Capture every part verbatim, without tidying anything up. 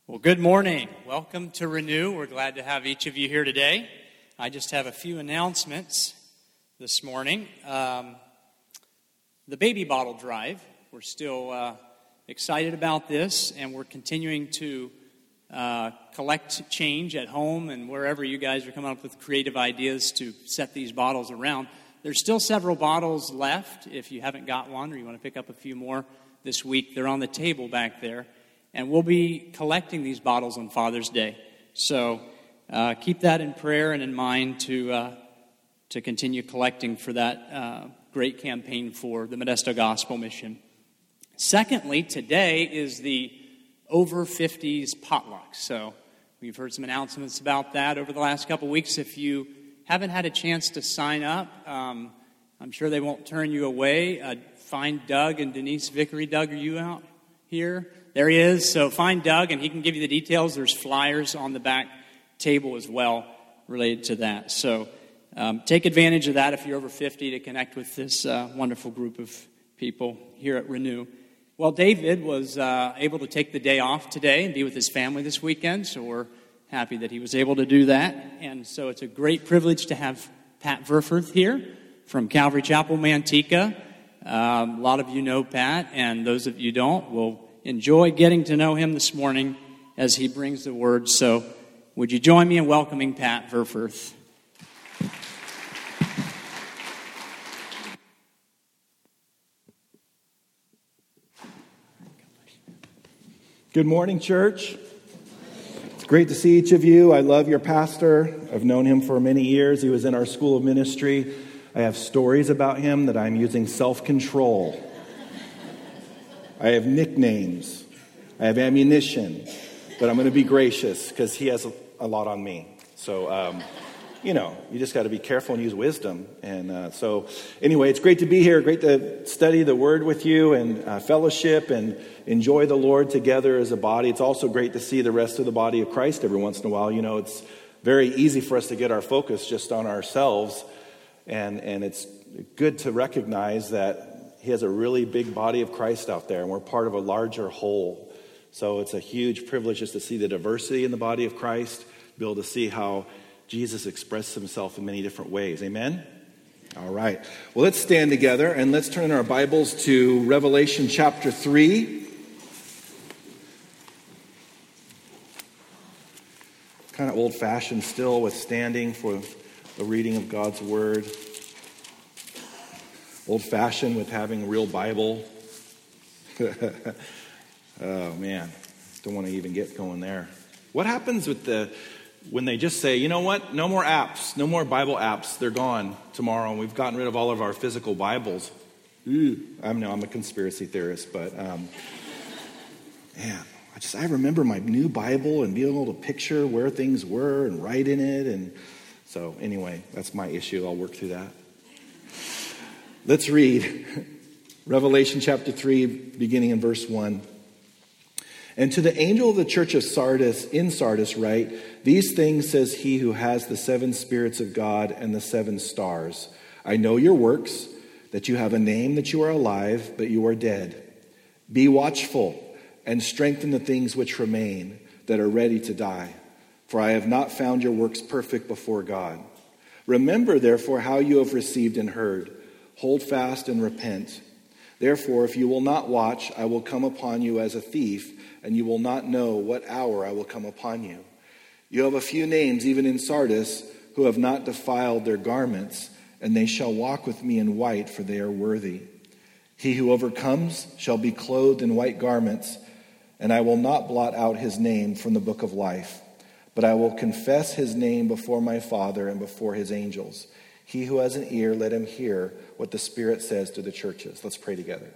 Well, good morning. Welcome to Renew. We're glad to have each of you here today. I just have a few announcements this morning. Um, the baby bottle drive, we're still uh, excited about this, and we're continuing to uh, collect change at home and wherever you guys are coming up with creative ideas to set these bottles around. There's still several bottles left. If you haven't got one or you want to pick up a few more this week, they're on the table back there. And we'll be collecting these bottles on Father's Day. So uh, keep that in prayer and in mind to uh, to continue collecting for that uh, great campaign for the Modesto Gospel Mission. Secondly, today is the over fifties potluck. So we've heard some announcements about that over the last couple weeks. If you haven't had a chance to sign up, um, I'm sure they won't turn you away. Uh, find Doug and Denise Vickery. Doug, are you out here? There he is. So find Doug, and he can give you the details. There's flyers on the back table as well related to that. So um, take advantage of that if you're over fifty to connect with this uh, wonderful group of people here at Renew. Well, David was uh, able to take the day off today and be with his family this weekend, so we're happy that he was able to do that. And so it's a great privilege to have Pat Verfurth here from Calvary Chapel, Manteca. Um, a lot of you know Pat, and those of you don't will enjoy getting to know him this morning as he brings the word. So would you join me in welcoming Pat Verfurth? Good morning, church. It's great to see each of you. I love your pastor. I've known him for many years. He was in our school of ministry. I have stories about him that I'm using self-control. I have nicknames. I have ammunition. But I'm going to be gracious because he has a, a lot on me. So, um, you know, you just got to be careful and use wisdom. And uh, so, anyway, it's great to be here. Great to study the Word with you and uh, fellowship and enjoy the Lord together as a body. It's also great to see the rest of the body of Christ every once in a while. You know, it's very easy for us to get our focus just on ourselves. And, and it's good to recognize that He has a really big body of Christ out there, and we're part of a larger whole. So it's a huge privilege just to see the diversity in the body of Christ, be able to see how Jesus expressed himself in many different ways. Amen? All right. Well, let's stand together, and let's turn our Bibles to Revelation chapter three. Kind of old-fashioned still with standing for the reading of God's Word. Old-fashioned with having a real Bible. Oh, man. Don't want to even get going there. What happens with the when they just say, you know what? No more apps. No more Bible apps. They're gone tomorrow. And we've gotten rid of all of our physical Bibles. Ooh, I'm no, I'm a conspiracy theorist, but um, man, I just I remember my new Bible and being able to picture where things were and write in it. And so anyway, that's my issue. I'll work through that. Let's read Revelation chapter three, beginning in verse one. And to the angel of the church of Sardis, in Sardis write, these things says he who has the seven spirits of God and the seven stars. I know your works, that you have a name, that you are alive, but you are dead. Be watchful and strengthen the things which remain, that are ready to die. For I have not found your works perfect before God. Remember, therefore, how you have received and heard. Hold fast and repent. Therefore, if you will not watch, I will come upon you as a thief, and you will not know what hour I will come upon you. You have a few names, even in Sardis, who have not defiled their garments, and they shall walk with me in white, for they are worthy. He who overcomes shall be clothed in white garments, and I will not blot out his name from the book of life, but I will confess his name before my Father and before his angels. He who has an ear, let him hear what the Spirit says to the churches. Let's pray together.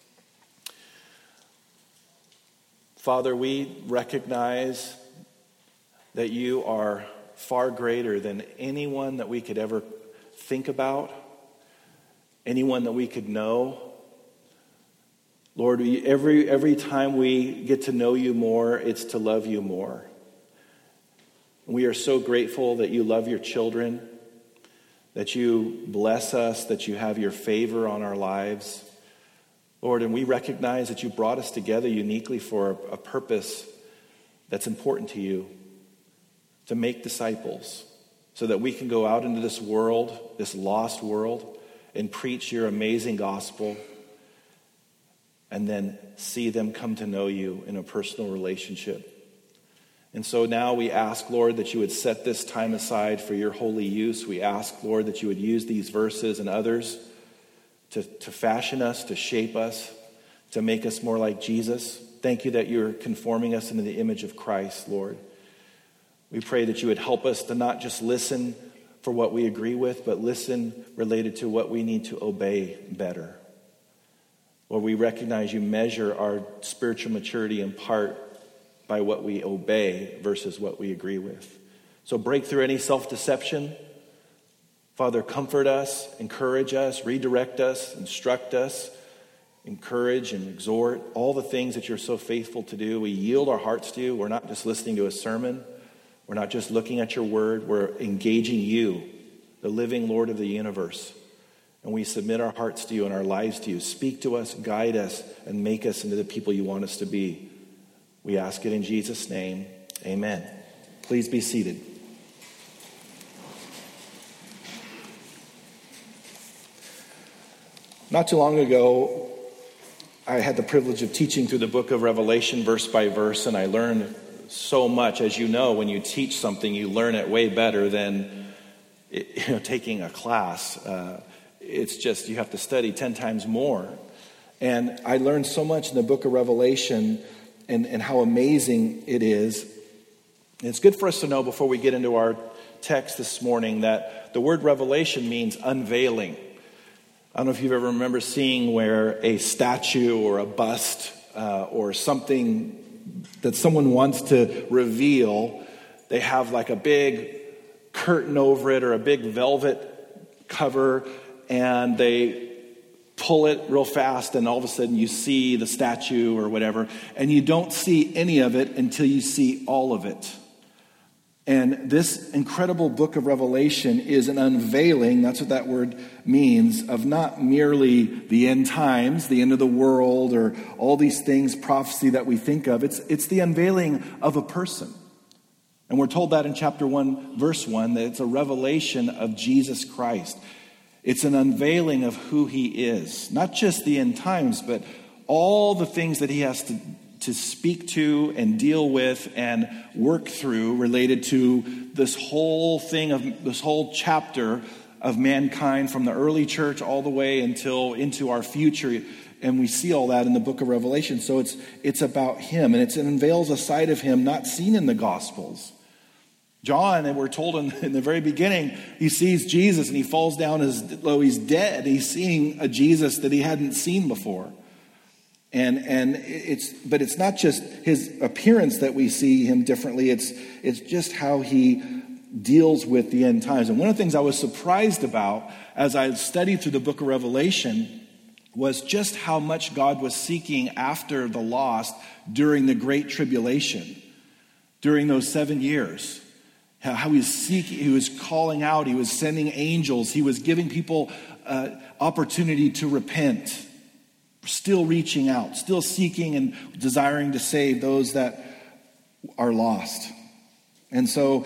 Father, we recognize that you are far greater than anyone that we could ever think about, anyone that we could know. Lord, we, every, every time we get to know you more, it's to love you more. We are so grateful that you love your children, that you bless us, that you have your favor on our lives. Lord, and we recognize that you brought us together uniquely for a purpose, that's important to you, to make disciples so that we can go out into this world, this lost world, and preach your amazing gospel and then see them come to know you in a personal relationship. And so now we ask, Lord, that you would set this time aside for your holy use. We ask, Lord, that you would use these verses and others to, to fashion us, to shape us, to make us more like Jesus. Thank you that you're conforming us into the image of Christ, Lord. We pray that you would help us to not just listen for what we agree with, but listen related to what we need to obey better. Lord, we recognize you measure our spiritual maturity in part by what we obey versus what we agree with. So break through any self-deception. Father, comfort us, encourage us, redirect us, instruct us, encourage and exhort, all the things that you're so faithful to do. We yield our hearts to you. We're not just listening to a sermon. We're not just looking at your word. We're engaging you, the living Lord of the universe. And we submit our hearts to you and our lives to you. Speak to us, guide us, and make us into the people you want us to be. We ask it in Jesus' name. Amen. Please be seated. Not too long ago, I had the privilege of teaching through the book of Revelation verse by verse, and I learned so much. As you know, when you teach something, you learn it way better than you know, taking a class. Uh, it's just you have to study ten times more. And I learned so much in the book of Revelation and, and how amazing it is. And it's good for us to know before we get into our text this morning that the word revelation means unveiling. I don't know if you've ever remember seeing where a statue or a bust uh, or something that someone wants to reveal, they have like a big curtain over it or a big velvet cover, and they pull it real fast, and all of a sudden you see the statue or whatever, and you don't see any of it until you see all of it. And this incredible book of Revelation is an unveiling, that's what that word means, of not merely the end times, the end of the world, or all these things, prophecy that we think of. It's, it's the unveiling of a person. And we're told that in chapter one, verse one, that it's a revelation of Jesus Christ. It's an unveiling of who he is. Not just the end times, but all the things that he has to to speak to and deal with and work through related to this whole thing of this whole chapter of mankind from the early church all the way until into our future. And we see all that in the book of Revelation. So it's it's about him, and it's, it unveils a side of him not seen in the Gospels. John, and we're told in, in the very beginning, he sees Jesus and he falls down as though he's dead. He's seeing a Jesus that he hadn't seen before. And and it's but it's not just his appearance that we see him differently. It's it's just how he deals with the end times. And one of the things I was surprised about as I studied through the book of Revelation was just how much God was seeking after the lost during the Great Tribulation, during those seven years. How, how he was seeking, he was calling out, he was sending angels, he was giving people uh, opportunity to repent. Still reaching out, still seeking and desiring to save those that are lost. And so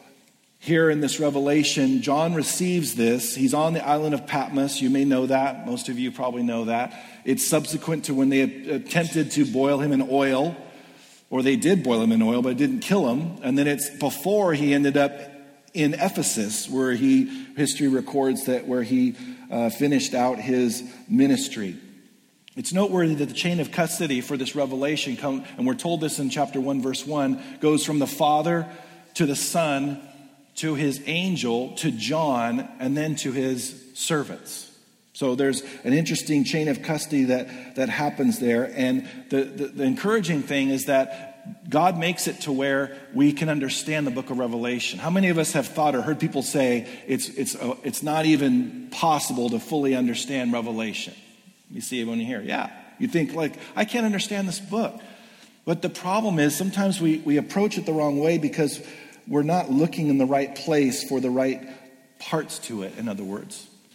here in this revelation, John receives this. He's on the island of Patmos. You may know that. Most of you probably know that. It's subsequent to when they attempted to boil him in oil, or they did boil him in oil, but it didn't kill him. And then it's before he ended up in Ephesus, where he, history records that where he uh, finished out his ministry. It's noteworthy that the chain of custody for this revelation, come, and we're told this in chapter one, verse one, goes from the Father to the Son to his angel to John and then to his servants. So there's an interesting chain of custody that, that happens there. And the, the, the encouraging thing is that God makes it to where we can understand the book of Revelation. How many of us have thought or heard people say it's, it's, uh, it's not even possible to fully understand Revelation? You see everyone here. Yeah. You think like, I can't understand this book. But the problem is sometimes we, we approach it the wrong way because we're not looking in the right place for the right parts to it, in other words.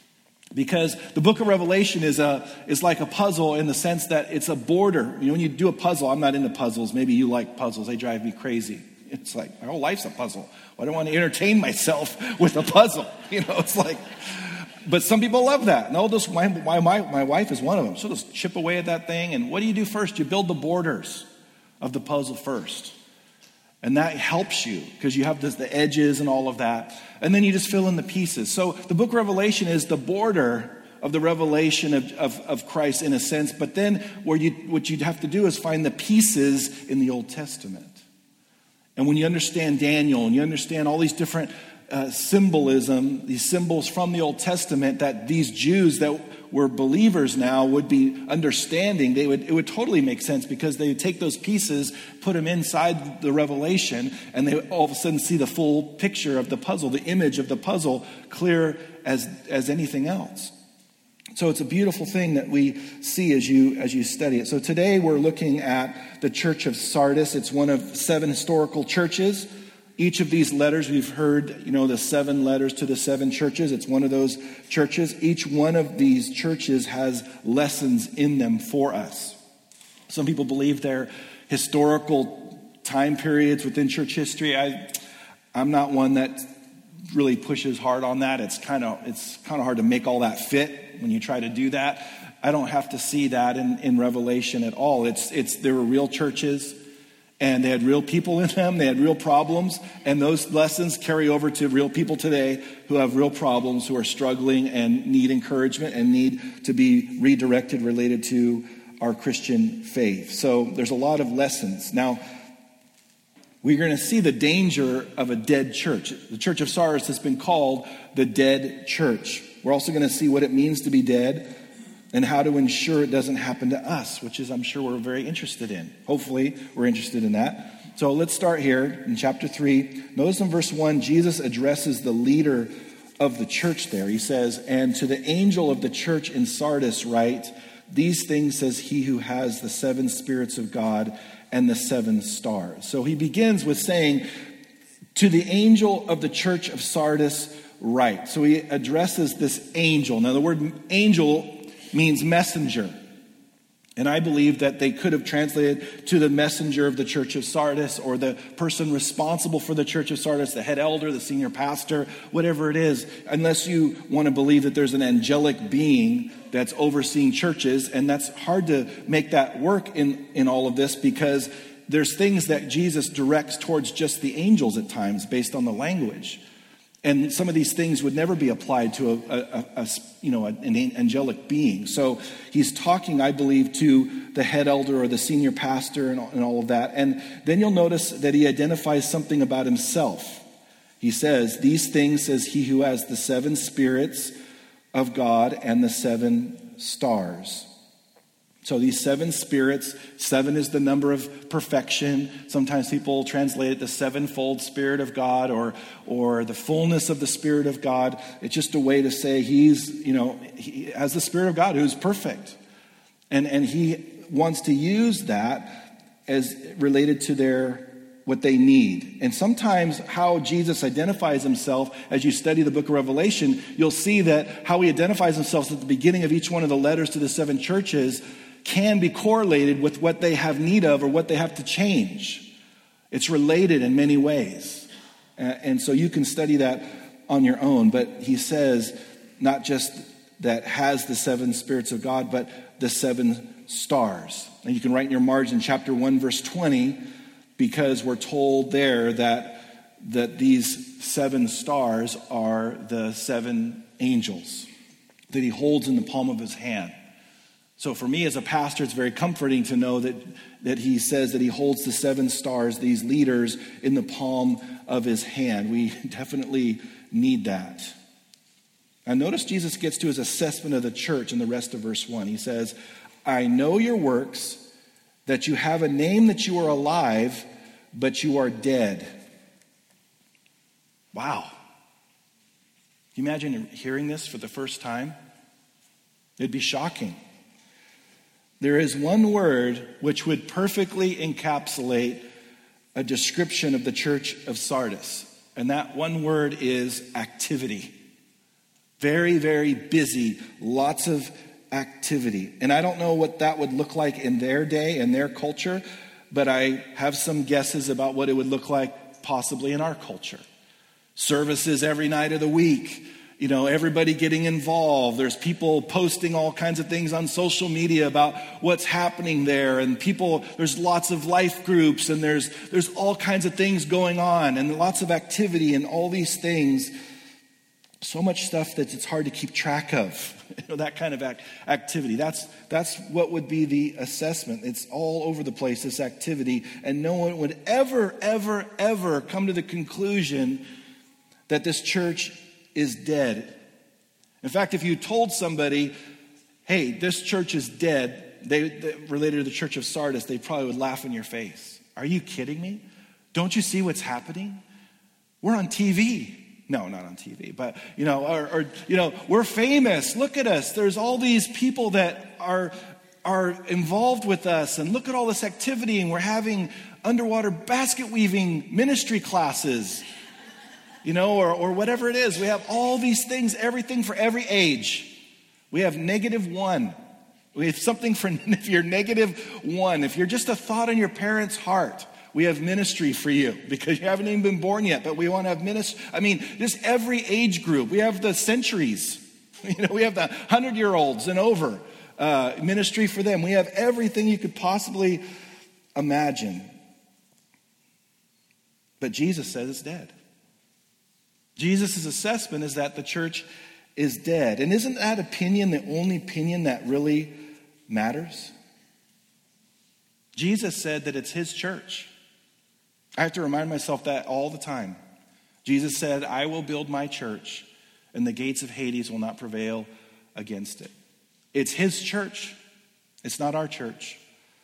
Because the book of Revelation is a is like a puzzle in the sense that it's a border. You know, when you do a puzzle, I'm not into puzzles. Maybe you like puzzles. They drive me crazy. It's like my whole life's a puzzle. Well, I don't want to entertain myself with a puzzle. You know, it's like, but some people love that. And they'll just, my, my, my wife is one of them. She'll just chip away at that thing. And what do you do first? You build the borders of the puzzle first. And that helps you because you have this, the edges and all of that. And then you just fill in the pieces. So the book of Revelation is the border of the revelation of, of, of Christ in a sense. But then where you, what you'd have to do is find the pieces in the Old Testament. And when you understand Daniel and you understand all these different uh, symbolism, these symbols from the Old Testament that these Jews that were believers now would be understanding, they would it would totally make sense because they would take those pieces, put them inside the revelation, and they would all of a sudden see the full picture of the puzzle, the image of the puzzle, clear as as anything else. So it's a beautiful thing that we see as you as you study it. So today we're looking at the church of Sardis. It's one of seven historical churches. Each of these letters, we've heard, you know, the seven letters to the seven churches. It's one of those churches. Each one of these churches has lessons in them for us. Some people believe they're historical time periods within church history. I, I'm not one that really pushes hard on that. It's kind of it's kind of hard to make all that fit when you try to do that. I don't have to see that in, in Revelation at all. It's it's there were real churches. And they had real people in them. They had real problems. And those lessons carry over to real people today who have real problems, who are struggling and need encouragement and need to be redirected related to our Christian faith. So there's a lot of lessons. Now, we're going to see the danger of a dead church. The church of Sardis has been called the dead church. We're also going to see what it means to be dead and how to ensure it doesn't happen to us, which is, I'm sure, we're very interested in. Hopefully, we're interested in that. So let's start here in chapter three. Notice in verse one, Jesus addresses the leader of the church there. He says, "And to the angel of the church in Sardis write, these things says he who has the seven spirits of God and the seven stars." So he begins with saying, to the angel of the church of Sardis write. So he addresses this angel. Now the word angel means messenger. And I believe that they could have translated to the messenger of the church of Sardis or the person responsible for the church of Sardis, the head elder, the senior pastor, whatever it is, unless you want to believe that there's an angelic being that's overseeing churches. And that's hard to make that work in, in all of this because there's things that Jesus directs towards just the angels at times based on the language. And some of these things would never be applied to a, a, a you know, an angelic being. So he's talking, I believe, to the head elder or the senior pastor and all, and all of that. And then you'll notice that he identifies something about himself. He says, these things says he who has the seven spirits of God and the seven stars. So these seven spirits, seven is the number of perfection. Sometimes people translate it the sevenfold Spirit of God or or the fullness of the Spirit of God. It's just a way to say he's, you know, he has the Spirit of God who's perfect. And, and he wants to use that as related to their what they need. And sometimes how Jesus identifies himself, as you study the book of Revelation, you'll see that how he identifies himself at the beginning of each one of the letters to the seven churches can be correlated with what they have need of or what they have to change. It's related in many ways. And so you can study that on your own. But he says not just that has the seven spirits of God, but the seven stars. And you can write in your margin chapter one, verse twenty, because we're told there that, that these seven stars are the seven angels that he holds in the palm of his hand. So for me as a pastor, it's very comforting to know that, that he says that he holds the seven stars, these leaders, in the palm of his hand. We definitely need that. Now notice Jesus gets to his assessment of the church in the rest of verse one. He says, I know your works, that you have a name that you are alive, but you are dead. Wow. Can you imagine hearing this for the first time? It'd be shocking. There is one word which would perfectly encapsulate a description of the church of Sardis. And that one word is activity. Very, very busy, lots of activity. And I don't know what that would look like in their day and their culture, but I have some guesses about what it would look like possibly in our culture. Services every night of the week, you know, everybody getting involved. There's people posting all kinds of things on social media about what's happening there, and people, there's lots of life groups, and there's there's all kinds of things going on, and lots of activity and all these things. So much stuff that it's hard to keep track of. You know, that kind of act, activity. That's that's what would be the assessment. It's all over the place, this activity, and no one would ever, ever, ever come to the conclusion that this church is dead. In fact, if you told somebody, hey, this church is dead, they, they related to the church of Sardis, they probably would laugh in your face. Are you kidding me? Don't you see what's happening? We're on T V. No, not on T V, but, you know, or, or, you know, we're famous. Look at us. There's all these people that are, are involved with us, and look at all this activity, and we're having underwater basket weaving ministry classes, you know, or, or whatever it is. We have all these things, everything for every age. We have negative one. We have something for, if you're negative one, if you're just a thought in your parents' heart, we have ministry for you because you haven't even been born yet, but we want to have ministry. I mean, just every age group. We have the centuries. You know, we have the hundred-year-olds and over, uh, ministry for them. We have everything you could possibly imagine. But Jesus says it's dead. Jesus' assessment is that the church is dead. And isn't that opinion the only opinion that really matters? Jesus said that it's his church. I have to remind myself that all the time. Jesus said, I will build my church, and the gates of Hades will not prevail against it. It's his church. It's not our church.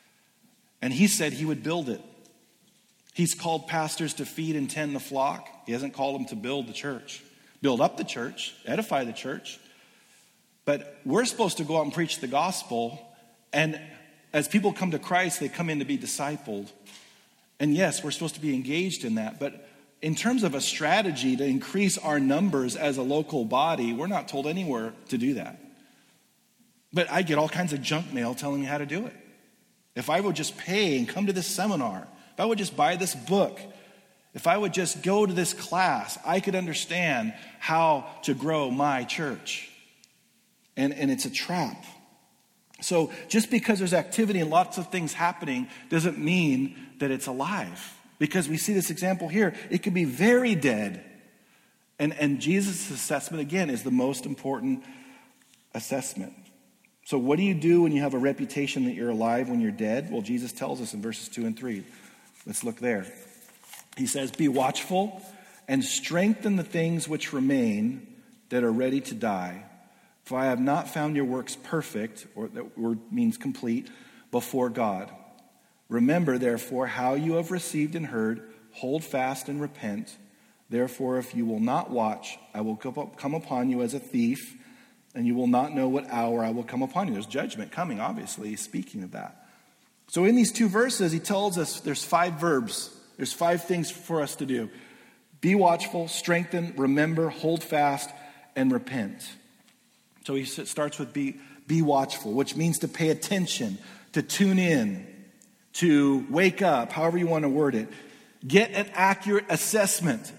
And he said he would build it. He's called pastors to feed and tend the flock. He hasn't called them to build the church. Build up the church, edify the church. But we're supposed to go out and preach the gospel, and as people come to Christ, they come in to be discipled. And yes, we're supposed to be engaged in that. But in terms of a strategy to increase our numbers as a local body, we're not told anywhere to do that. But I get all kinds of junk mail telling me how to do it. If I would just pay and come to this seminar, if I would just buy this book, if I would just go to this class, I could understand how to grow my church. And, and it's a trap. So just because there's activity and lots of things happening doesn't mean that it's alive. Because we see this example here. It could be very dead. And, and Jesus' assessment, again, is the most important assessment. So what do you do when you have a reputation that you're alive when you're dead? Well, Jesus tells us in verses two and three. Let's look there. He says, be watchful and strengthen the things which remain that are ready to die. For I have not found your works perfect, or that word means complete, before God. Remember, therefore, how you have received and heard, hold fast and repent. Therefore, if you will not watch, I will come upon you as a thief, and you will not know what hour I will come upon you. There's judgment coming, obviously. He's speaking of that. So in these two verses, he tells us there's five verbs. There's five things for us to do. Be watchful, strengthen, remember, hold fast, and repent. So he starts with be, be watchful, which means to pay attention, to tune in, to wake up, however you want to word it. Get an accurate assessment.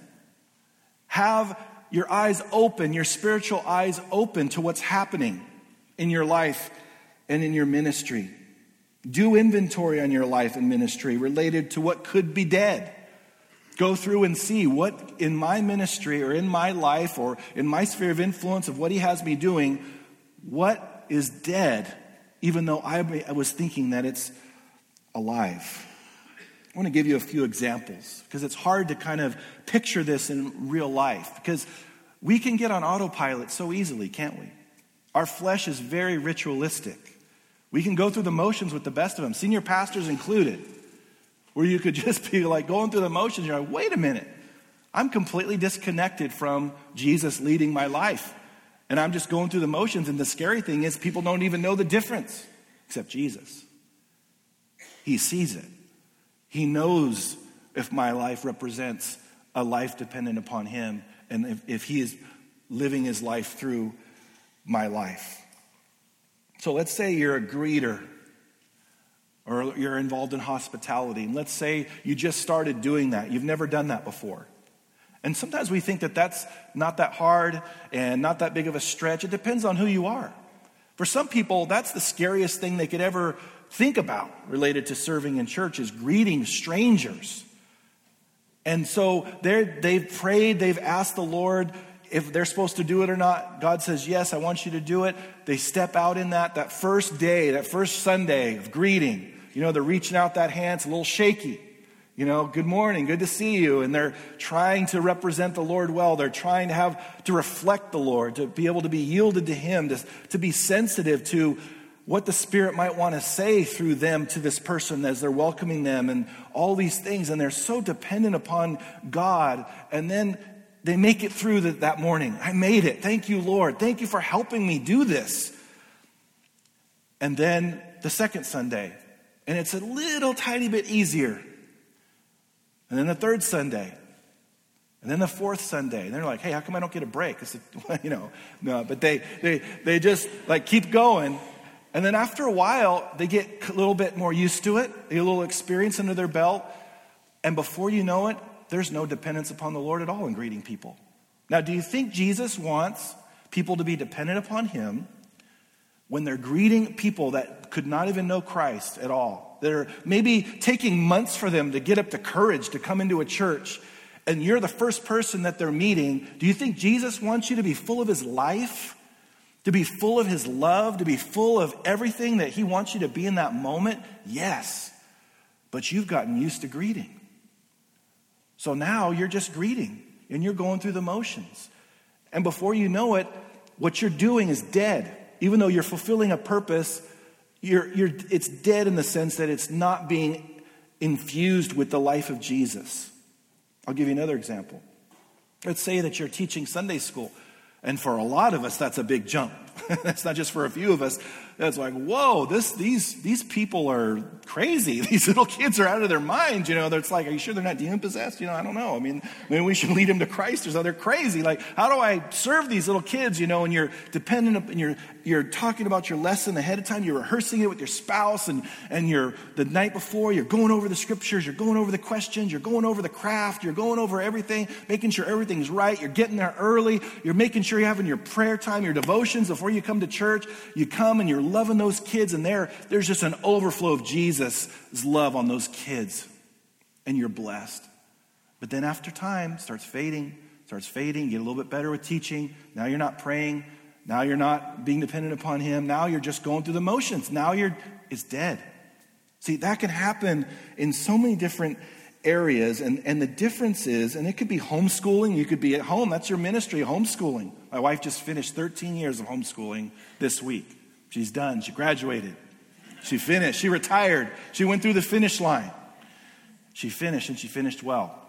Have your eyes open, your spiritual eyes open to what's happening in your life and in your ministry. Do inventory on your life and ministry related to what could be dead. Go through and see what in my ministry or in my life or in my sphere of influence of what he has me doing, what is dead, even though I was thinking that it's alive. I want to give you a few examples because it's hard to kind of picture this in real life because we can get on autopilot so easily, can't we? Our flesh is very ritualistic. We can go through the motions with the best of them, senior pastors included, where you could just be like going through the motions. You're like, wait a minute. I'm completely disconnected from Jesus leading my life. And I'm just going through the motions. And the scary thing is people don't even know the difference except Jesus. He sees it. He knows if my life represents a life dependent upon him. And if, if he is living his life through my life. So let's say you're a greeter, or you're involved in hospitality. And let's say you just started doing that. You've never done that before. And sometimes we think that that's not that hard and not that big of a stretch. It depends on who you are. For some people, that's the scariest thing they could ever think about related to serving in church, is greeting strangers. And so they've prayed, they've asked the Lord if they're supposed to do it or not. God says, yes, I want you to do it. They step out in that, that first day, that first Sunday of greeting. You know, they're reaching out that hand. It's a little shaky. You know, good morning, good to see you. And they're trying to represent the Lord well. They're trying to have, to reflect the Lord, to be able to be yielded to him, to, to be sensitive to what the Spirit might want to say through them to this person as they're welcoming them and all these things. And they're so dependent upon God. And then they make it through the, that morning. I made it. Thank you, Lord. Thank you for helping me do this. And then the second Sunday, and it's a little tiny bit easier. And then the third Sunday. And then the fourth Sunday. And they're like, hey, how come I don't get a break? I said, well, you know, no, but they, they, they just like keep going. And then after a while, they get a little bit more used to it. They get a little experience under their belt. And before you know it, there's no dependence upon the Lord at all in greeting people. Now, do you think Jesus wants people to be dependent upon him when they're greeting people that could not even know Christ at all? That are maybe taking months for them to get up the courage to come into a church, and you're the first person that they're meeting. Do you think Jesus wants you to be full of his life? To be full of his love? To be full of everything that he wants you to be in that moment? Yes. But you've gotten used to greeting. So now you're just greeting, and you're going through the motions. And before you know it, what you're doing is dead. Even though you're fulfilling a purpose, you're, you're, it's dead in the sense that it's not being infused with the life of Jesus. I'll give you another example. Let's say that you're teaching Sunday school. And for a lot of us, that's a big jump. That's not just for a few of us. That's like, whoa, this, these, these people are crazy. These little kids are out of their minds. You know, it's like, are you sure they're not demon possessed? You know, I don't know. I mean, maybe we should lead them to Christ or something. They're crazy. Like, how do I serve these little kids? You know, and you're dependent, and you're, you're talking about your lesson ahead of time. You're rehearsing it with your spouse, and, and you're the night before, you're going over the scriptures. You're going over the questions. You're going over the craft. You're going over everything, making sure everything's right. You're getting there early. You're making sure you're having your prayer time, your devotions before you come to church. You come and you're loving those kids, and there, there's just an overflow of Jesus' love on those kids, and you're blessed. But then after time, starts fading, starts fading, you get a little bit better with teaching. Now you're not praying. Now you're not being dependent upon him. Now you're just going through the motions. Now you're, it's dead. See, that can happen in so many different areas, and, and the difference is, and it could be homeschooling. You could be at home. That's your ministry, homeschooling. My wife just finished thirteen years of homeschooling this week. She's done. She graduated. She finished. She retired. She went through the finish line. She finished, and she finished well.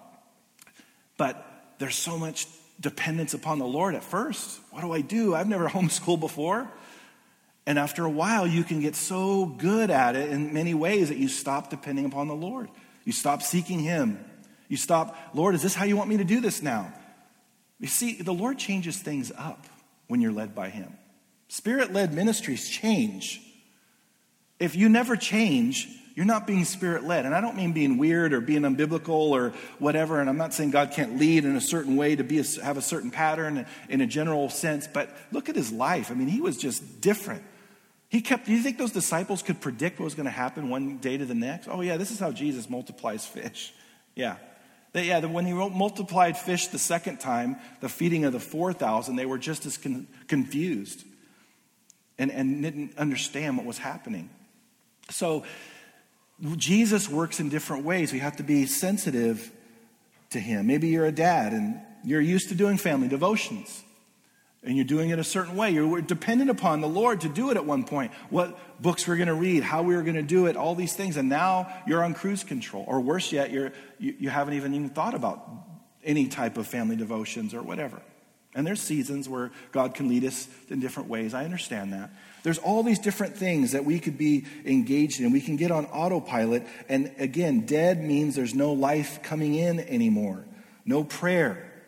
But there's so much dependence upon the Lord at first. What do I do? I've never homeschooled before. And after a while, you can get so good at it in many ways that you stop depending upon the Lord. You stop seeking him. You stop, Lord, is this how you want me to do this now? You see, the Lord changes things up when you're led by him. Spirit-led ministries change. If you never change, you're not being Spirit-led. And I don't mean being weird or being unbiblical or whatever. And I'm not saying God can't lead in a certain way to be a, have a certain pattern in a general sense. But look at his life. I mean, he was just different. He kept, do you think those disciples could predict what was going to happen one day to the next? Oh, yeah, this is how Jesus multiplies fish. Yeah. They, yeah, when he multiplied fish the second time, the feeding of the four thousand, they were just as con- confused and, and didn't understand what was happening. So Jesus works in different ways. We have to be sensitive to him. Maybe you're a dad and you're used to doing family devotions. And you're doing it a certain way. You're dependent upon the Lord to do it at one point. What books we're going to read, how we were going to do it, all these things. And now you're on cruise control. Or worse yet, you're, you, you haven't even, even thought about any type of family devotions or whatever. And there's seasons where God can lead us in different ways. I understand that. There's all these different things that we could be engaged in. We can get on autopilot. And again, dead means there's no life coming in anymore. No prayer.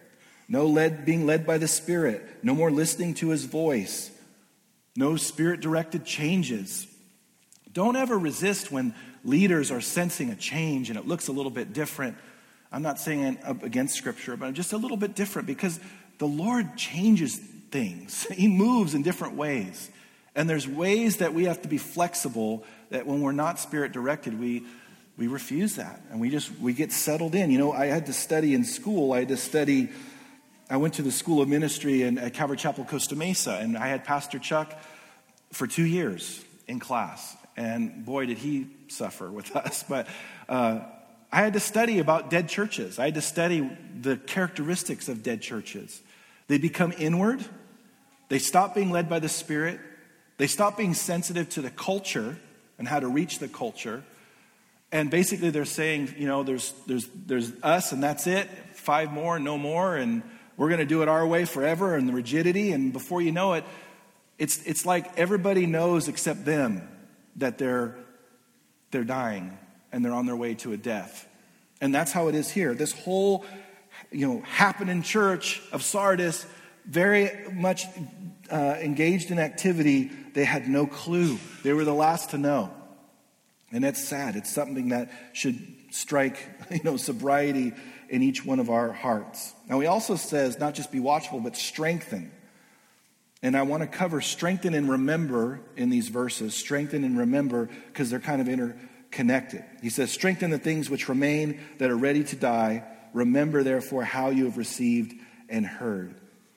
No led, being led by the Spirit. No more listening to his voice. No Spirit-directed changes. Don't ever resist when leaders are sensing a change and it looks a little bit different. I'm not saying up against Scripture, but just a little bit different because the Lord changes things. He moves in different ways. And there's ways that we have to be flexible that when we're not Spirit-directed, we we refuse that. And we just, we get settled in. You know, I had to study in school. I had to study, I went to the School of Ministry in, at Calvary Chapel, Costa Mesa, and I had Pastor Chuck for two years in class. And boy, did he suffer with us. But uh, I had to study about dead churches. I had to study the characteristics of dead churches. They become inward. They stop being led by the Spirit. They stop being sensitive to the culture and how to reach the culture. And basically they're saying, you know, there's there's there's us and that's it. Five more, no more. And we're going to do it our way forever, and the rigidity. And before you know it, it's it's like everybody knows except them that they're they're dying and they're on their way to a death. And that's how it is here. This whole, you know, happening church of Sardis, very much uh, engaged in activity. They had no clue. They were the last to know. And that's sad. It's something that should strike, you know, sobriety in each one of our hearts. Now, he also says not just be watchful, but strengthen. And I want to cover strengthen and remember in these verses. Strengthen and remember because they're kind of interconnected. He says, strengthen the things which remain that are ready to die. Remember, therefore, how you have received and heard.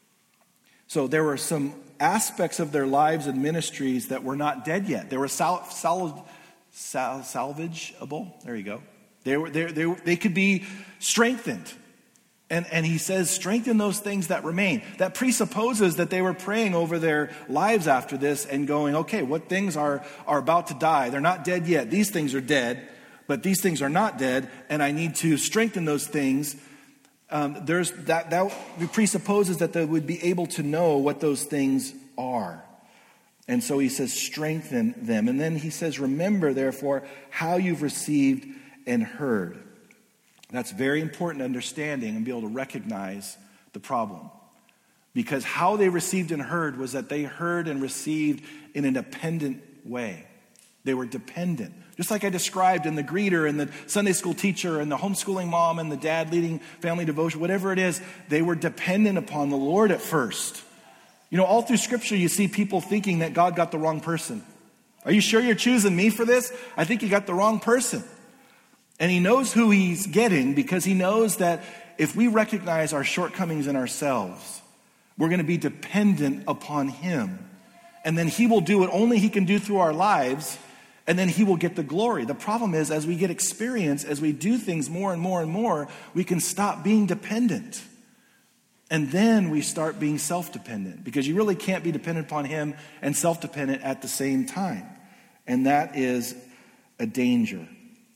So there were some aspects of their lives and ministries that were not dead yet. They were sal- sal- sal- salvageable. There you go. They were they they they could be strengthened. And, and he says, strengthen those things that remain. That presupposes that they were praying over their lives after this and going, okay, what things are, are about to die? They're not dead yet. These things are dead, but these things are not dead, and I need to strengthen those things. Um, there's that, that presupposes that they would be able to know what those things are. And so he says, strengthen them. And then he says, remember, therefore, how you've received and heard. That's very important understanding and be able to recognize the problem. Because how they received and heard was that they heard and received in a dependent way. They were dependent. Just like I described in the greeter and the Sunday school teacher and the homeschooling mom and the dad leading family devotion, whatever it is, they were dependent upon the Lord at first. You know, all through Scripture you see people thinking that God got the wrong person. Are you sure you're choosing me for this? I think you got the wrong person. And he knows who he's getting because he knows that if we recognize our shortcomings in ourselves, we're going to be dependent upon him. And then he will do what only he can do through our lives, and then he will get the glory. The problem is, as we get experience, as we do things more and more and more, we can stop being dependent. And then we start being self-dependent because you really can't be dependent upon him and self-dependent at the same time. And that is a danger.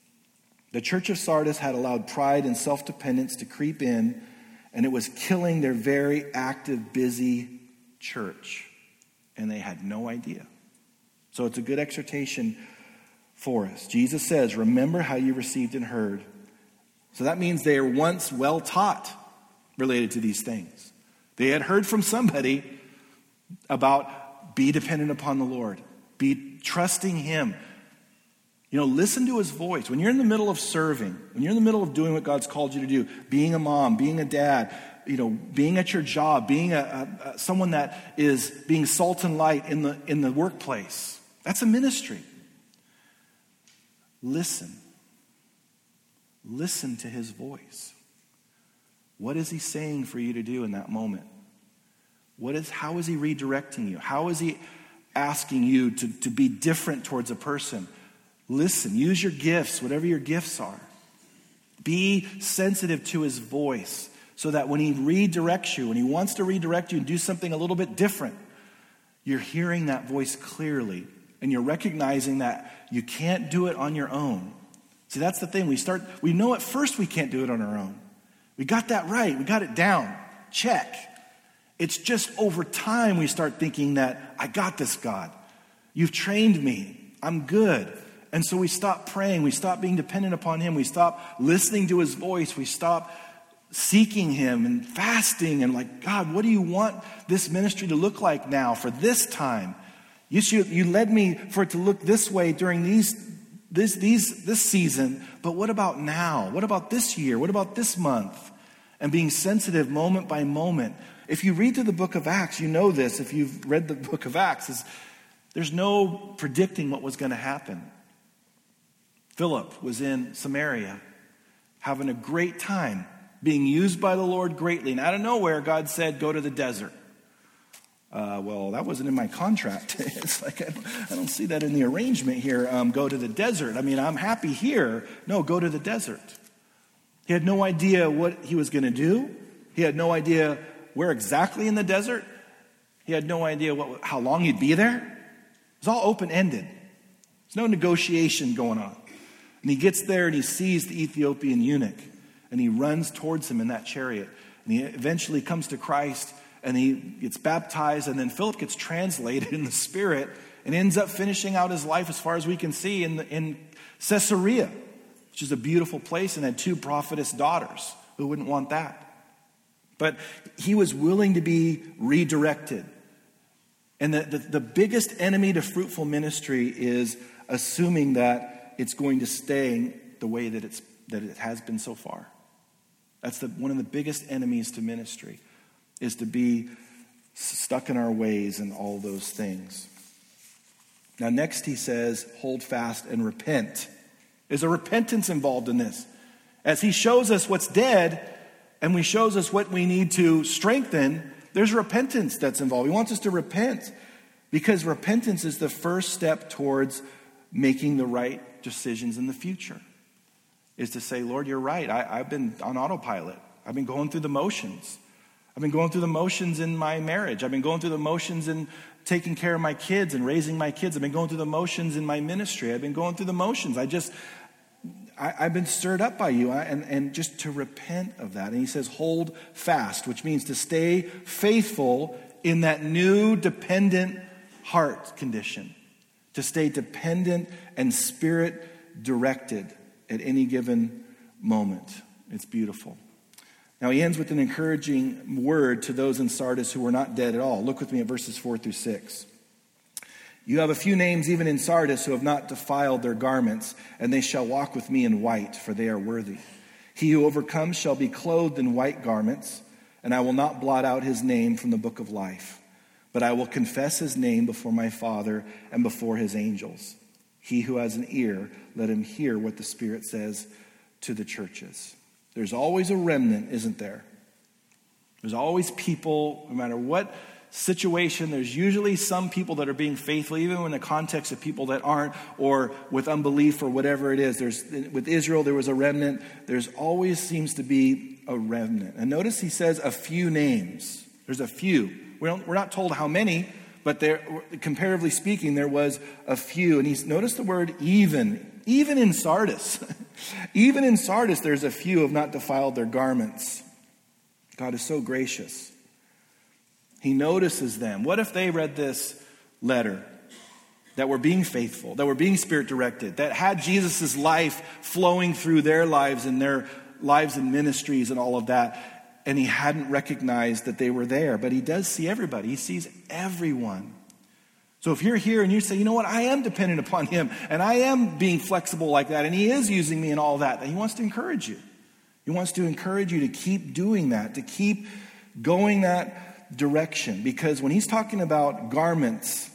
The church of Sardis had allowed pride and self-dependence to creep in, and it was killing their very active, busy church. And they had no idea. So it's a good exhortation for us. Jesus says, remember how you received and heard. So that means they are once well taught related to these things. They had heard from somebody about be dependent upon the Lord. Be trusting him. You know, listen to his voice. When you're in the middle of serving, when you're in the middle of doing what God's called you to do, being a mom, being a dad, you know, being at your job, being a, a, a someone that is being salt and light in the in the workplace, that's a ministry. Listen. Listen to his voice. What is he saying for you to do in that moment? What is? How is he redirecting you? How is he asking you to, to be different towards a person? Listen, use your gifts, whatever your gifts are. Be sensitive to his voice so that when he redirects you, when he wants to redirect you and do something a little bit different, you're hearing that voice clearly and you're recognizing that you can't do it on your own. See, that's the thing. We start, we know at first we can't do it on our own. We got that right. We got it down. Check. It's just over time we start thinking that I got this, God. You've trained me. I'm good. And so we stop praying. We stop being dependent upon him. We stop listening to his voice. We stop seeking him and fasting and like, God, what do you want this ministry to look like now for this time? You should, you led me for it to look this way during these this these this season, but what about now? What about this year? What about this month? And being sensitive moment by moment. If you read through the book of Acts, you know this. If you've read the book of Acts, is there's no predicting what was going to happen. Philip was in Samaria, having a great time, being used by the Lord greatly. And out of nowhere, God said, go to the desert. Uh, well, that wasn't in my contract. It's like, I don't, I don't see that in the arrangement here. Um, go to the desert. I mean, I'm happy here. No, go to the desert. He had no idea what he was going to do. He had no idea where exactly in the desert. He had no idea what, how long he'd be there. It was all open-ended. There's no negotiation going on. And he gets there and he sees the Ethiopian eunuch. And he runs towards him in that chariot. And he eventually comes to Christ. And he gets baptized, and then Philip gets translated in the Spirit and ends up finishing out his life, as far as we can see, in, the, in Caesarea, which is a beautiful place, and had two prophetess daughters. Who wouldn't want that? But he was willing to be redirected. And the, the, the biggest enemy to fruitful ministry is assuming that it's going to stay the way that, it's, that it has been so far. That's the, one of the biggest enemies to ministry. Is to be stuck in our ways and all those things. Now next he says, hold fast and repent. There's a repentance involved in this. As he shows us what's dead and he shows us what we need to strengthen, there's repentance that's involved. He wants us to repent because repentance is the first step towards making the right decisions in the future. Is to say, Lord, you're right. I, I've been on autopilot. I've been going through the motions. I've been going through the motions in my marriage. I've been going through the motions in taking care of my kids and raising my kids. I've been going through the motions in my ministry. I've been going through the motions. I just, I, I've been stirred up by you. And, and just to repent of that. And he says, hold fast, which means to stay faithful in that new dependent heart condition. To stay dependent and spirit directed at any given moment. It's beautiful. Now he ends with an encouraging word to those in Sardis who were not dead at all. Look with me at verses four through six. You have a few names even in Sardis who have not defiled their garments, and they shall walk with me in white, for they are worthy. He who overcomes shall be clothed in white garments, and I will not blot out his name from the book of life, but I will confess his name before my Father and before his angels. He who has an ear, let him hear what the Spirit says to the churches. There's always a remnant, isn't there? There's always people, no matter what situation, there's usually some people that are being faithful, even in the context of people that aren't, or with unbelief or whatever it is. There's, with Israel, there was a remnant. There's always seems to be a remnant. And notice he says a few names. There's a few. We don't, we're not told how many, but there, comparatively speaking, there was a few. And he's notice the word even. Even in Sardis. Even in Sardis, there's a few who have not defiled their garments. God is so gracious. He notices them. What if they read this letter that were being faithful, that were being spirit-directed, that had Jesus' life flowing through their lives and their lives and ministries and all of that, and he hadn't recognized that they were there? But he does see everybody. He sees everyone. So if you're here and you say, you know what, I am dependent upon him, and I am being flexible like that, and he is using me and all that, then he wants to encourage you. He wants to encourage you to keep doing that, to keep going that direction. Because when he's talking about garments,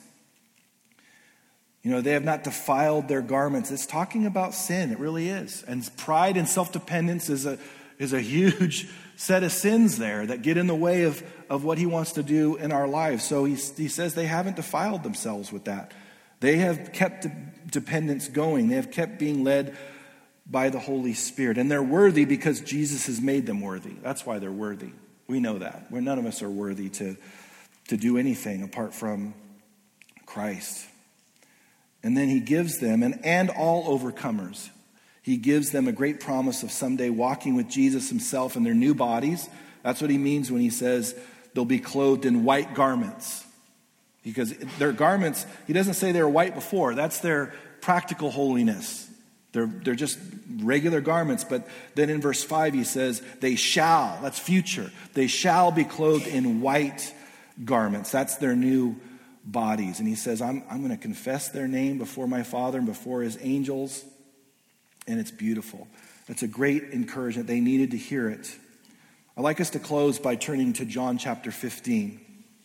you know, they have not defiled their garments. It's talking about sin. It really is. And pride and self-dependence is a is a huge set of sins there that get in the way of, of what he wants to do in our lives. So he, he says they haven't defiled themselves with that. They have kept de- dependence going. They have kept being led by the Holy Spirit. And they're worthy because Jesus has made them worthy. That's why they're worthy. We know that. We're, none of us are worthy to, to do anything apart from Christ. And then he gives them, and, and all overcomers, he gives them a great promise of someday walking with Jesus himself in their new bodies. That's what he means when he says they'll be clothed in white garments. Because their garments, he doesn't say they were white before. That's their practical holiness. They're, they're just regular garments, but then in verse five he says, they shall, that's future, they shall be clothed in white garments. That's their new bodies. And he says, I'm, I'm going to confess their name before my Father and before his angels. And it's beautiful. It's a great encouragement. They needed to hear it. I'd like us to close by turning to John chapter fifteen.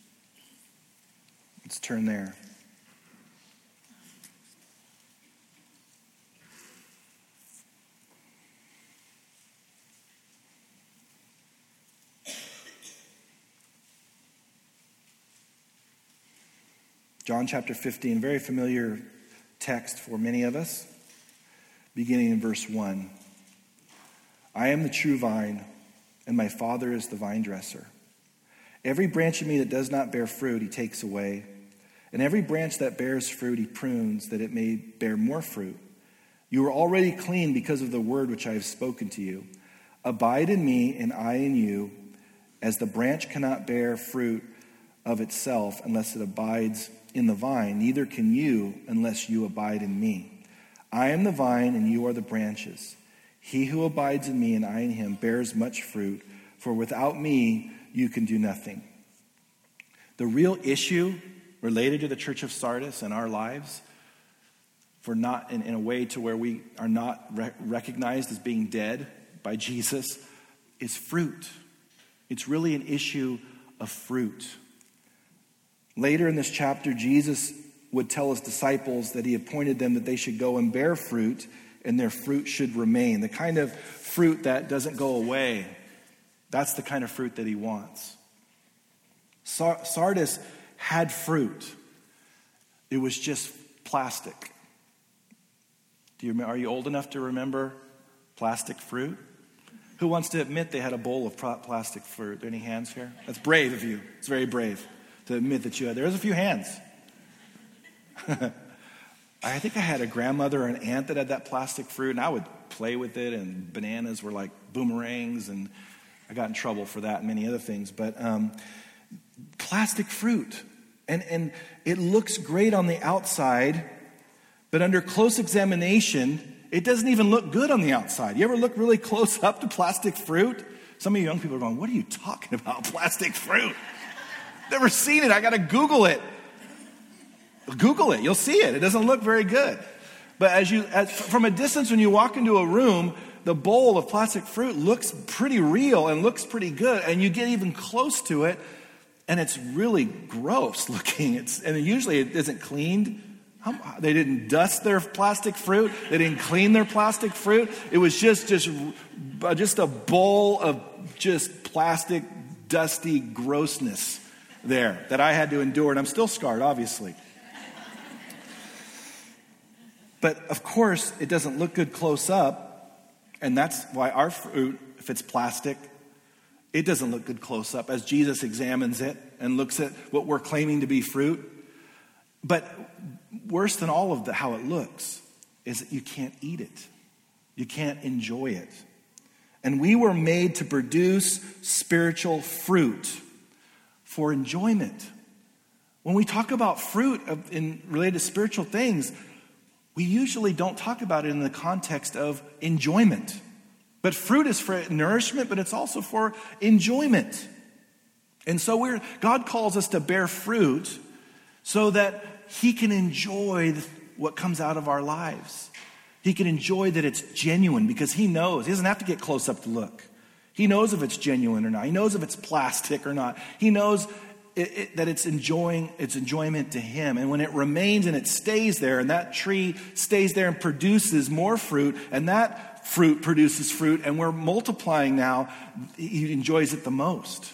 Let's turn there. John chapter fifteen, very familiar text for many of us, beginning in verse one. I am the true vine, and my Father is the vine dresser. Every branch in me that does not bear fruit, he takes away. And every branch that bears fruit, he prunes, that it may bear more fruit. You are already clean because of the word which I have spoken to you. Abide in me, and I in you, as the branch cannot bear fruit of itself unless it abides in the vine, neither can you unless you abide in me. I am the vine, and you are the branches. He who abides in me and I in him bears much fruit, for without me you can do nothing. The real issue related to the church of Sardis and our lives, for not in, in a way to where we are not re- recognized as being dead by Jesus, is fruit. It's really an issue of fruit. Later in this chapter, Jesus would tell his disciples that he appointed them that they should go and bear fruit, and their fruit should remain. The kind of fruit that doesn't go away. That's the kind of fruit that he wants. Sardis had fruit. It was just plastic. Do you, are you old enough to remember plastic fruit? Who wants to admit they had a bowl of plastic fruit? Are there any hands here? That's brave of you. It's very brave to admit that you had. There's a few hands. I think I had a grandmother or an aunt that had that plastic fruit, and I would play with it, and bananas were like boomerangs, and I got in trouble for that and many other things. But um, plastic fruit, and, and it looks great on the outside, but under close examination, it doesn't even look good on the outside. You ever look really close up to plastic fruit? Some of you young people are going, what are you talking about, plastic fruit? Never seen it. I got to Google it. Google it. You'll see it. It doesn't look very good. But as you, as, from a distance, when you walk into a room, the bowl of plastic fruit looks pretty real and looks pretty good. And you get even close to it, and it's really gross looking. It's, and usually it isn't cleaned. They didn't dust their plastic fruit. They didn't clean their plastic fruit. It was just, just, just a bowl of just plastic, dusty grossness there that I had to endure. And I'm still scarred, obviously. But, of course, it doesn't look good close up, and that's why our fruit, if it's plastic, it doesn't look good close up as Jesus examines it and looks at what we're claiming to be fruit. But worse than all of the, how it looks is that you can't eat it. You can't enjoy it. And we were made to produce spiritual fruit for enjoyment. When we talk about fruit of, in related to spiritual things, we usually don't talk about it in the context of enjoyment. But fruit is for nourishment, but it's also for enjoyment. And so we're, God calls us to bear fruit so that he can enjoy what comes out of our lives. He can enjoy that it's genuine because he knows. He doesn't have to get close up to look. He knows if it's genuine or not. He knows if it's plastic or not. He knows It, it, that it's enjoying its enjoyment to him. And when it remains and it stays there, and that tree stays there and produces more fruit, and that fruit produces fruit, and we're multiplying now, he enjoys it the most.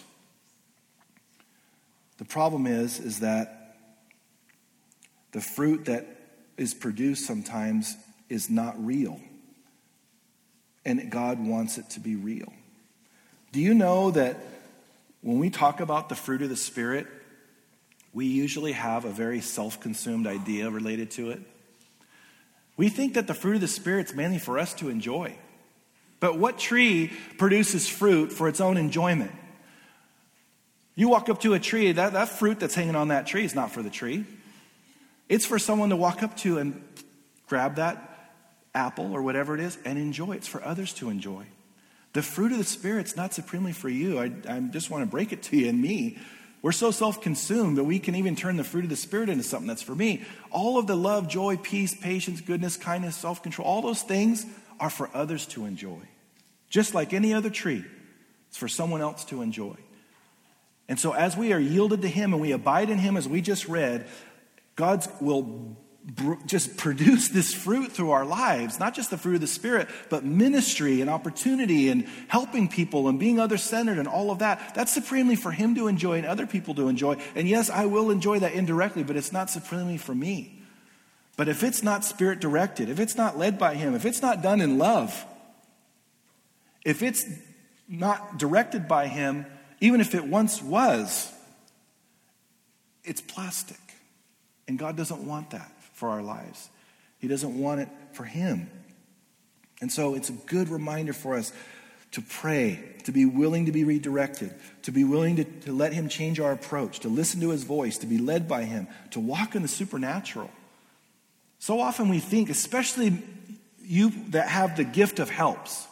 The problem is, is that the fruit that is produced sometimes is not real. And God wants it to be real. Do you know that when we talk about the fruit of the Spirit, we usually have a very self-consumed idea related to it? We think that the fruit of the Spirit is mainly for us to enjoy. But what tree produces fruit for its own enjoyment? You walk up to a tree, that, that fruit that's hanging on that tree is not for the tree. It's for someone to walk up to and grab that apple or whatever it is and enjoy. It's for others to enjoy. The fruit of the Spirit's not supremely for you. I, I just want to break it to you and me. We're so self-consumed that we can even turn the fruit of the Spirit into something that's for me. All of the love, joy, peace, patience, goodness, kindness, self-control, all those things are for others to enjoy. Just like any other tree, it's for someone else to enjoy. And so as we are yielded to Him and we abide in Him, as we just read, God will just produce this fruit through our lives, not just the fruit of the Spirit, but ministry and opportunity and helping people and being other-centered and all of that. That's supremely for Him to enjoy and other people to enjoy. And yes, I will enjoy that indirectly, but it's not supremely for me. But if it's not Spirit-directed, if it's not led by Him, if it's not done in love, if it's not directed by Him, even if it once was, it's plastic. And God doesn't want that for our lives. He doesn't want it for Him. And so it's a good reminder for us to pray, to be willing to be redirected, to be willing to, to let Him change our approach, to listen to His voice, to be led by Him, to walk in the supernatural. So often we think, especially you that have the gift of helps,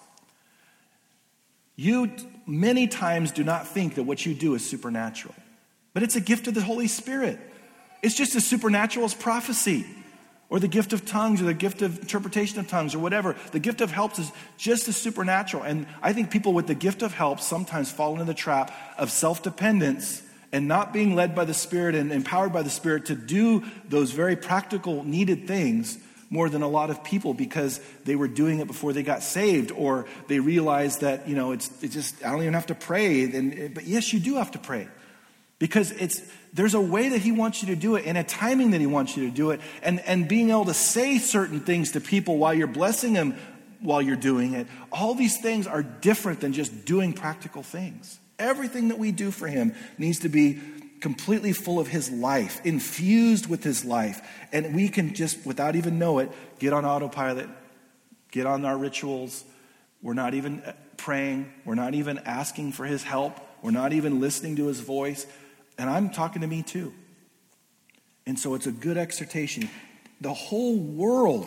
you many times do not think that what you do is supernatural. But it's a gift of the Holy Spirit. It's just as supernatural as prophecy or the gift of tongues or the gift of interpretation of tongues or whatever. The gift of helps is just as supernatural. And I think people with the gift of helps sometimes fall into the trap of self-dependence and not being led by the Spirit and empowered by the Spirit to do those very practical, needed things more than a lot of people because they were doing it before they got saved, or they realized that, you know, it's, it's just, I don't even have to pray. And, but yes, you do have to pray. Because it's there's a way that He wants you to do it and a timing that He wants you to do it. And, and being able to say certain things to people while you're blessing them while you're doing it. All these things are different than just doing practical things. Everything that we do for Him needs to be completely full of His life, infused with His life. And we can just, without even know it, get on autopilot, get on our rituals. We're not even praying. We're not even asking for His help. We're not even listening to His voice. And I'm talking to me too. And so it's a good exhortation. The whole world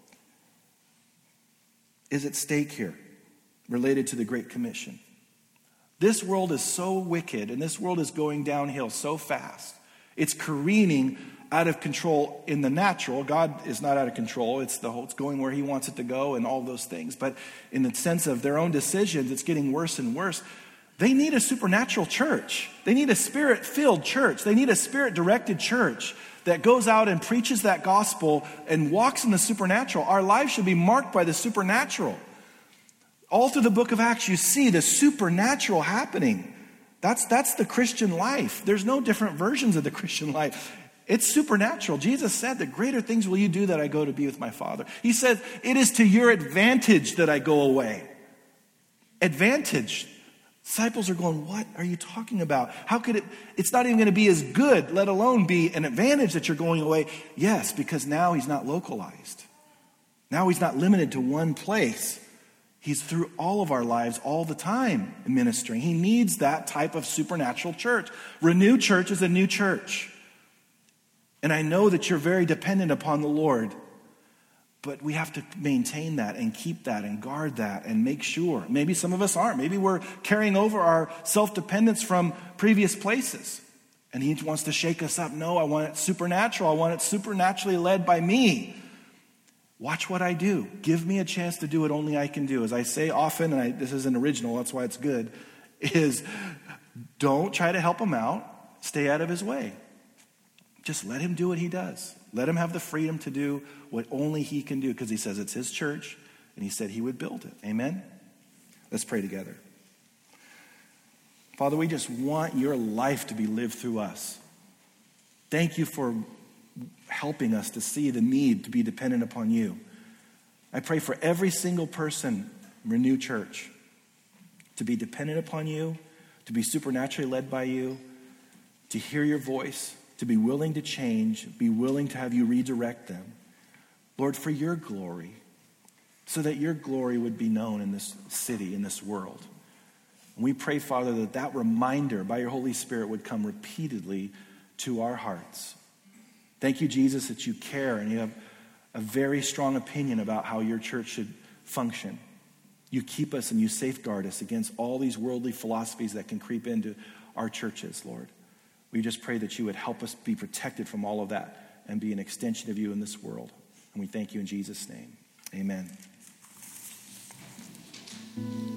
is at stake here related to the Great Commission. This world is so wicked and this world is going downhill so fast. It's careening out of control in the natural. God is not out of control. It's the whole, it's going where He wants it to go and all those things. But in the sense of their own decisions, it's getting worse and worse. They need a supernatural church. They need a Spirit-filled church. They need a Spirit-directed church that goes out and preaches that gospel and walks in the supernatural. Our lives should be marked by the supernatural. All through the book of Acts, you see the supernatural happening. That's, that's the Christian life. There's no different versions of the Christian life. It's supernatural. Jesus said that greater things will you do that I go to be with my Father. He said, it is to your advantage that I go away. Advantage. Disciples are going, what are you talking about? How could it, it's not even going to be as good, let alone be an advantage that you're going away. Yes, because now He's not localized. Now He's not limited to one place. He's through all of our lives all the time ministering. He needs that type of supernatural church. Renew Church is a new church. And I know that you're very dependent upon the Lord. But we have to maintain that and keep that and guard that and make sure. Maybe some of us aren't. Maybe we're carrying over our self-dependence from previous places. And He wants to shake us up. No, I want it supernatural. I want it supernaturally led by me. Watch what I do. Give me a chance to do what only I can do. As I say often, and I, this isn't original, that's why it's good, is don't try to help Him out. Stay out of His way. Just let Him do what He does. Let Him have the freedom to do what only He can do, because He says it's His church and He said He would build it. Amen? Let's pray together. Father, we just want Your life to be lived through us. Thank You for helping us to see the need to be dependent upon You. I pray for every single person in Renew Church to be dependent upon You, to be supernaturally led by You, to hear Your voice, to be willing to change, be willing to have You redirect them. Lord, for Your glory, so that Your glory would be known in this city, in this world. And we pray, Father, that that reminder by Your Holy Spirit would come repeatedly to our hearts. Thank You, Jesus, that You care and You have a very strong opinion about how your church should function. You keep us and you safeguard us against all these worldly philosophies that can creep into our churches, Lord. We just pray that you would help us be protected from all of that and be an extension of you in this world. And we thank you in Jesus' name. Amen.